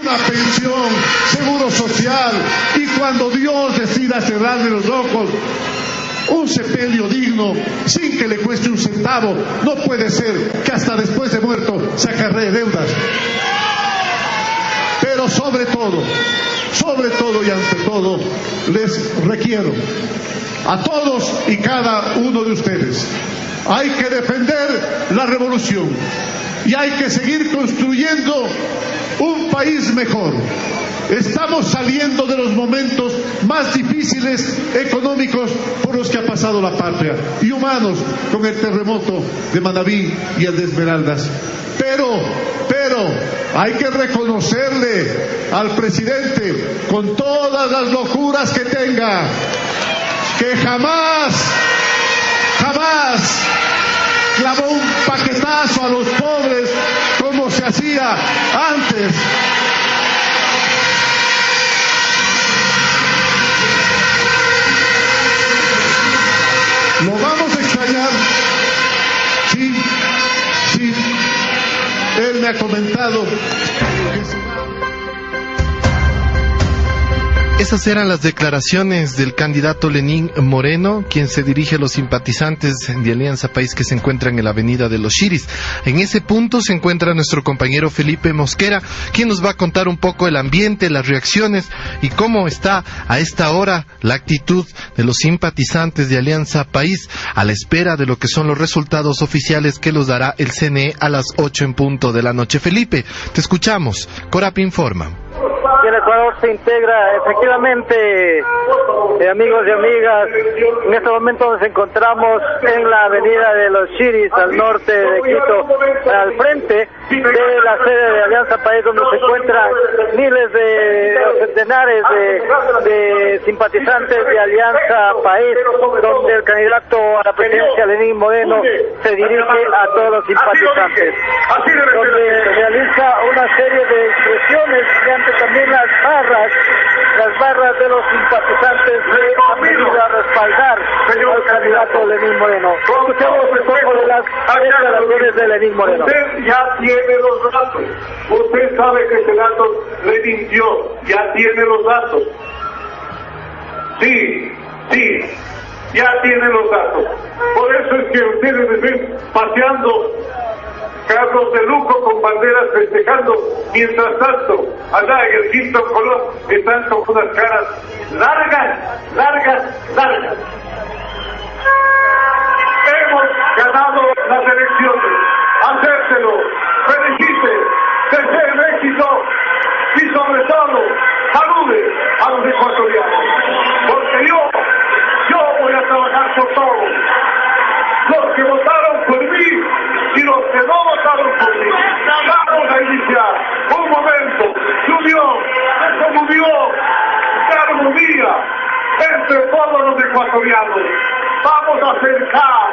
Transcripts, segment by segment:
una pensión, seguro social, y cuando Dios decida cerrarle los ojos, un sepelio digno, sin que le cueste un centavo. No puede ser que hasta después de muerto se acarree deudas. Pero sobre todo y ante todo, les requiero a todos y cada uno de ustedes: hay que defender la revolución y hay que seguir construyendo un país mejor. Estamos saliendo de los momentos más difíciles económicos por los que ha pasado la patria, y humanos, con el terremoto de Manabí y el de Esmeraldas. Pero hay que reconocerle al presidente, con todas las locuras que tenga, que jamás clavó un paquetazo a los pobres como se hacía antes. Lo vamos a extrañar. Sí. Él me ha comentado que se va. Esas eran las declaraciones del candidato Lenín Moreno, quien se dirige a los simpatizantes de Alianza País que se encuentran en la avenida de los Chiris. En ese punto se encuentra nuestro compañero Felipe Mosquera, quien nos va a contar un poco el ambiente, las reacciones y cómo está a esta hora la actitud de los simpatizantes de Alianza País a la espera de lo que son los resultados oficiales que los dará el CNE a las 8 en punto de la noche. Felipe, te escuchamos. Corap informa. Y el Ecuador se integra, efectivamente, amigos y amigas. En este momento nos encontramos en la avenida de los Chiris, al norte de Quito, al frente de la sede de Alianza País, donde se encuentran miles de centenares de simpatizantes de Alianza País, donde el candidato a la presidencia, Lenín Moreno, se dirige a todos los simpatizantes, donde realiza una serie de expresiones mediante también las barras de los simpatizantes que han venido a respaldar al candidato Lenín Moreno. Escuchemos un poco de las declaraciones de Lenín Moreno. Usted ya tiene los datos. Usted sabe que ese dato le mintió. Ya tiene los datos. Sí, ya tiene los datos. Por eso es que ustedes me ven paseando carros de lujo con banderas festejando, mientras tanto allá en el quinto colón están con unas caras largas. Hemos ganado las elecciones. Hacérselo, felicite, desee el éxito y sobre todo salude a los ecuatorianos, porque yo voy a trabajar por todos, los que votaron por mí y los que no votaron por mí. Vamos a iniciar un momento de unión, de comunión, de armonía entre todos los ecuatorianos. Vamos a acercar.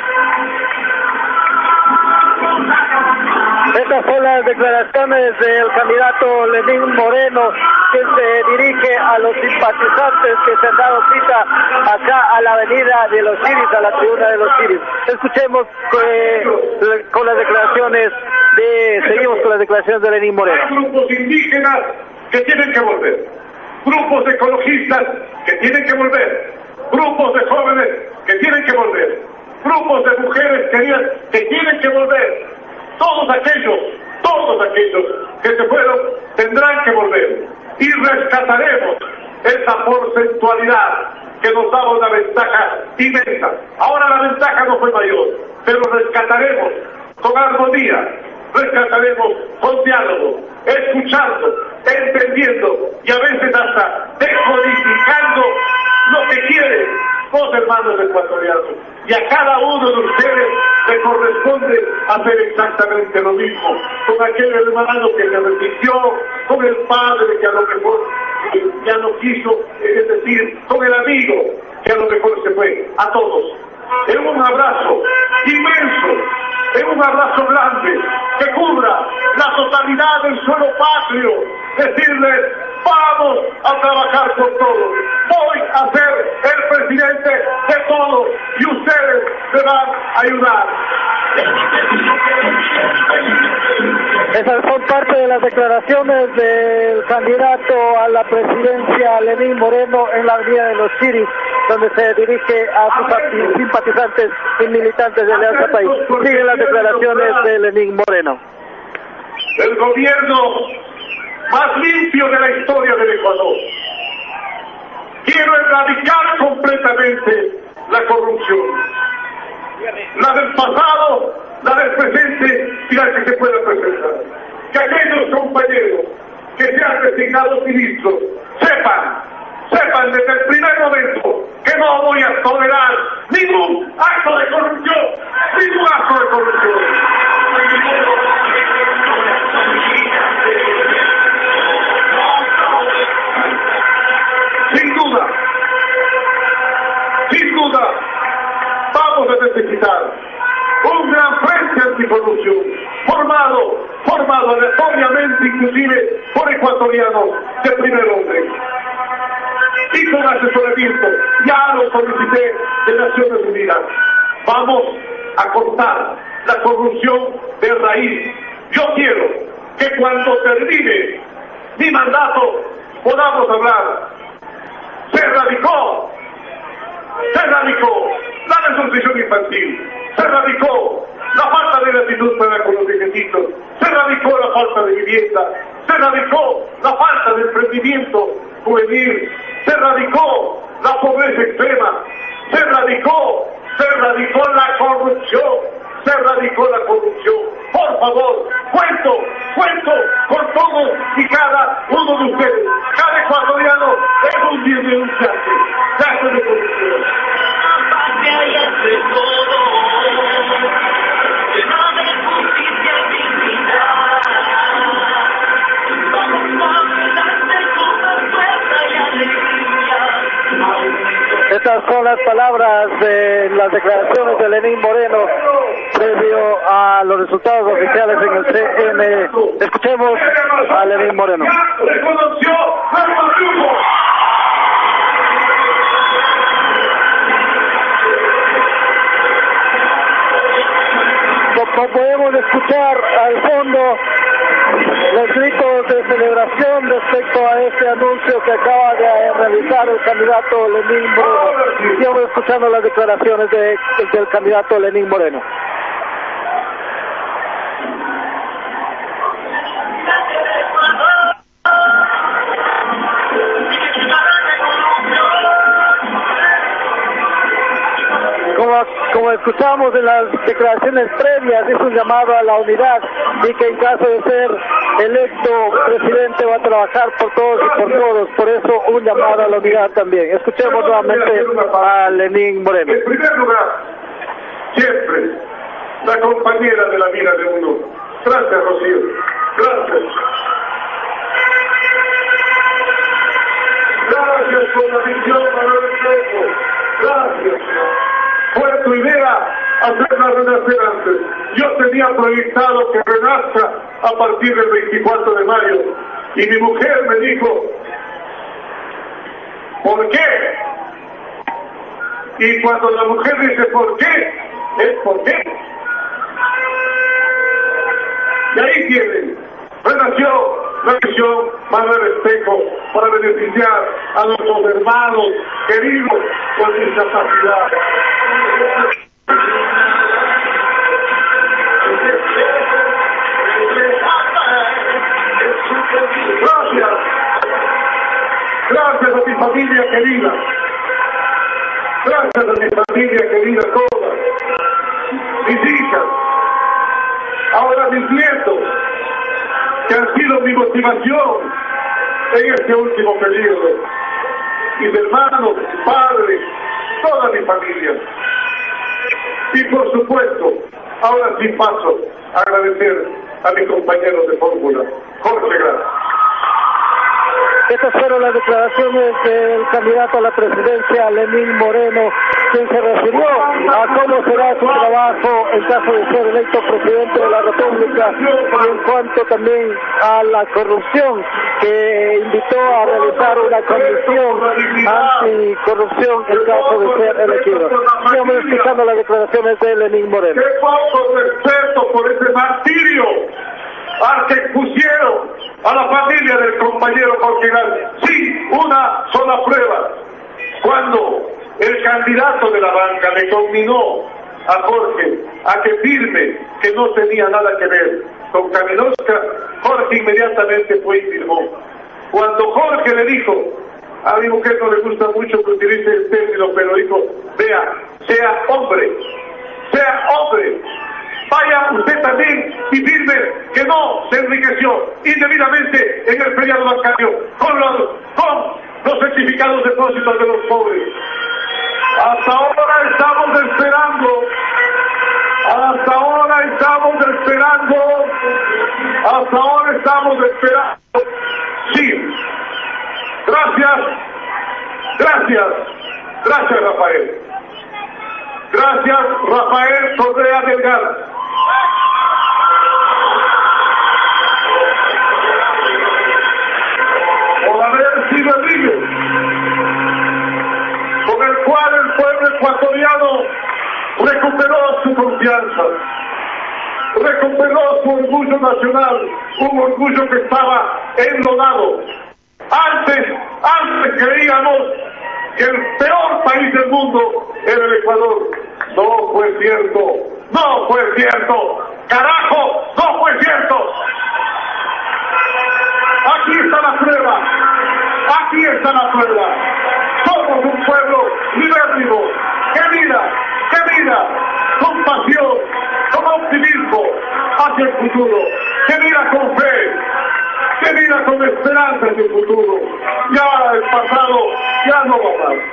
Estas son las declaraciones del candidato Lenín Moreno, que se dirige a los simpatizantes que se han dado cita acá a la avenida de los Chiris, a la tribuna de los Chiris. Escuchemos con las declaraciones seguimos con las declaraciones de Lenín Moreno. Hay grupos indígenas que tienen que volver, grupos ecologistas que tienen que volver, grupos de jóvenes que tienen que volver, grupos de mujeres queridas que tienen que volver. Todos aquellos que se fueron tendrán que volver y rescataremos esa porcentualidad que nos daba una ventaja inmensa. Ahora la ventaja no fue mayor, pero rescataremos con armonía, rescataremos con diálogo, escuchando, entendiendo y a veces hasta decodificando lo que quieren los hermanos ecuatorianos. Y a cada uno de ustedes le corresponde hacer exactamente lo mismo, con aquel hermano que se resistió, con el padre que a lo mejor ya no quiso, es decir, con el amigo que a lo mejor se fue. A todos, en un abrazo inmenso, en un abrazo grande que cubra la totalidad del suelo patrio, decirles: vamos a trabajar por todos, voy a ser el presidente de todos y ustedes me van a ayudar. Esas son parte de las declaraciones del candidato a la presidencia, Lenín Moreno, en la avenida de los Chiris, donde se dirige a sus simpatizantes y militantes de Alianza País. Siguen las declaraciones de Lenín Moreno. El gobierno más limpio de la historia del Ecuador. Quiero erradicar completamente la corrupción. La del pasado, la del presente y la que se pueda presentar. Que aquellos compañeros que se han designado ministros sepan desde el primer momento que no voy a tolerar ningún acto de corrupción, ningún acto de corrupción. Sin duda, vamos a necesitar un gran frente anticorrupción, formado aleatoriamente inclusive por ecuatorianos de primer orden. Y con asesoramiento, ya lo solicité de Naciones Unidas. Vamos a cortar la corrupción de raíz. Yo quiero que cuando termine mi mandato podamos hablar. Se radicó la desnutrición infantil, se radicó la falta de gratitud para con los viejecitos, se radicó la falta de vivienda, se radicó la falta de emprendimiento juvenil, se radicó la pobreza extrema, se radicó la corrupción, Por favor, cuento con todos y cada uno de ustedes. Cada ecuatoriano es un denunciante de actos de corrupción. Estas son las palabras de las declaraciones de Lenín Moreno previo a los resultados oficiales en el CNE. Escuchemos a Lenín Moreno. Como podemos escuchar al fondo los gritos de celebración respecto a este anuncio que acaba de realizar el candidato Lenín Moreno. Estamos escuchando las declaraciones del candidato Lenín Moreno. Como escuchamos en las declaraciones previas, es un llamado a la unidad y que en caso de ser electo presidente va a trabajar por todos y por todos, por eso un llamado a la unidad también. Escuchemos nuevamente a Lenín Moreno. En primer lugar, siempre la compañera de la vida de uno. Gracias, Rocío. Gracias. Gracias por la visión, Manuel Espejo. Gracias. Fue tu idea hacerla renacer antes. Yo tenía proyectado que renazca a partir del 24 de mayo. Y mi mujer me dijo, ¿por qué? Y cuando la mujer dice ¿por qué? Es ¿por qué? Y ahí tienen. Renació la visión Manuel Espejo para beneficiar a nuestros hermanos queridos con discapacidad. Gracias a mi familia querida. Gracias a mi familia querida toda. Mis hijas. Ahora mis nietos, que han sido mi motivación en este último periodo. Mis hermanos, mis padres, toda mi familia. Y por supuesto, ahora sí paso a agradecer a mis compañeros de fórmula. Jorge, gracias. Estas fueron las declaraciones del candidato a la presidencia, Lenín Moreno, quien se refirió a cómo será su trabajo en caso de ser electo presidente de la República y en cuanto también a la corrupción, que invitó a realizar una comisión anticorrupción en caso de ser elegido. Estamos escuchando las declaraciones de Lenín Moreno. ¡Qué poco respeto por ese martirio! al que expusieron a la familia del compañero Jorge Galvez sin una sola prueba. Cuando el candidato de la banca le conminó a Jorge a que firme que no tenía nada que ver con Kamenovska, Jorge inmediatamente fue y firmó. Cuando Jorge le dijo, a mi mujer no le gusta mucho que utilice el término, pero dijo, vea, sea hombre, vaya usted también y firme que no se enriqueció indebidamente en el feriado bancario con los certificados de depósitos de los pobres. Hasta ahora estamos esperando, sí, gracias Rafael. Gracias, Rafael Correa Delgado. Por haber sido el líder con el cual el pueblo ecuatoriano recuperó su confianza, recuperó su orgullo nacional, un orgullo que estaba enlodado. Antes creíamos que el peor país del mundo era el Ecuador. No fue cierto, carajo, no fue cierto. Aquí está la prueba, somos un pueblo libérrimo, que mira con pasión, con optimismo hacia el futuro, que mira con fe, que mira con esperanza en el futuro. Ya el pasado ya no va más.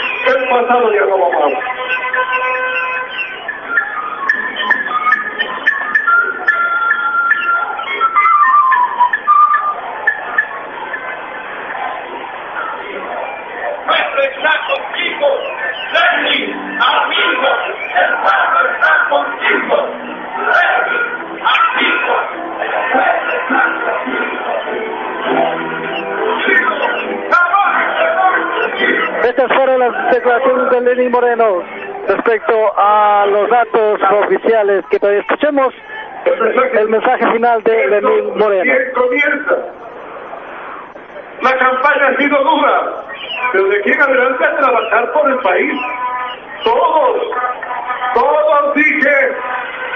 Nuestro está contigo, Lenin, amigo, el pueblo está contigo, Lenin, amigo, el pueblo está contigo. Estas fueron las declaraciones de Lenín Moreno respecto a los datos oficiales que todavía escuchemos. El mensaje final de Lenín Moreno. Comienza. La campaña ha sido dura, pero de aquí en adelante a trabajar por el país. Todos dije.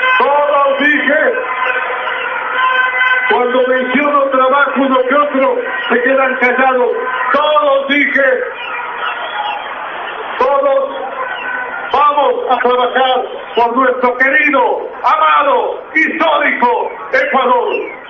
Cuando menciono trabajo, uno que otro se quedan callados. Todos dije. Todos vamos a trabajar por nuestro querido, amado, histórico Ecuador.